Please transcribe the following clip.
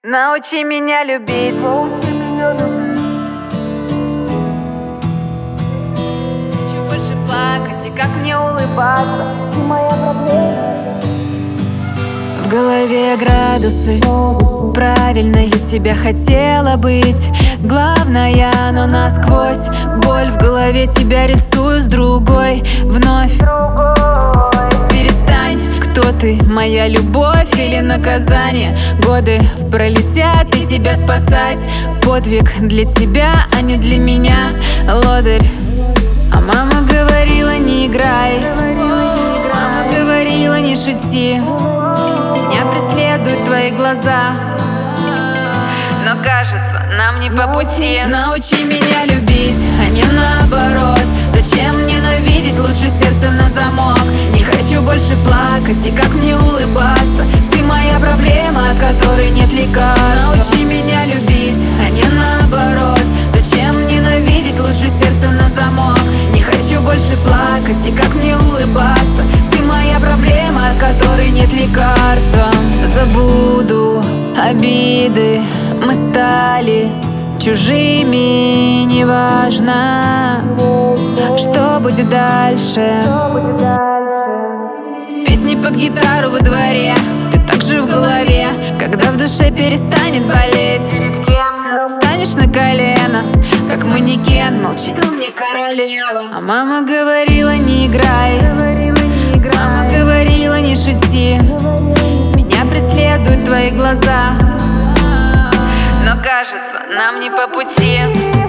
Научи меня любить. Хочу больше плакать и как мне улыбаться. Ты моя проблема. В голове градусы, правильно я тебя хотела быть. Главное, но насквозь боль в голове, тебя рисую с другой вновь. Перестань, кто ты, моя любовь или наказание? Годы пролетят и тебя спасать. Подвиг для тебя, а не для меня, лодырь. А мама говорила, не играй. Мама говорила, не шути. Меня преследуют твои глаза, но кажется, нам не по пути. Научи меня любить, а не наоборот. Зачем ненавидеть, лучше сердце на замок. Не хочу больше плакать и как мне улыбаться. Ты моя проблема, от которой нет лекарств. Научи меня любить, а не наоборот. Зачем ненавидеть, лучше сердце на замок. Не хочу больше плакать и как мне улыбаться. Ты моя проблема, от которой нет лекарства. Забуду обиды, мы стали чужими. Неважно, что будет дальше. Песни под гитару во дворе, ты так же в голове. Когда в душе перестанет болеть, перед кем встанешь на колено, как манекен, молчит во мне королева. А мама говорила, не играй. Мама говорила, не шути. Меня преследуют твои глаза, но кажется, нам не по пути.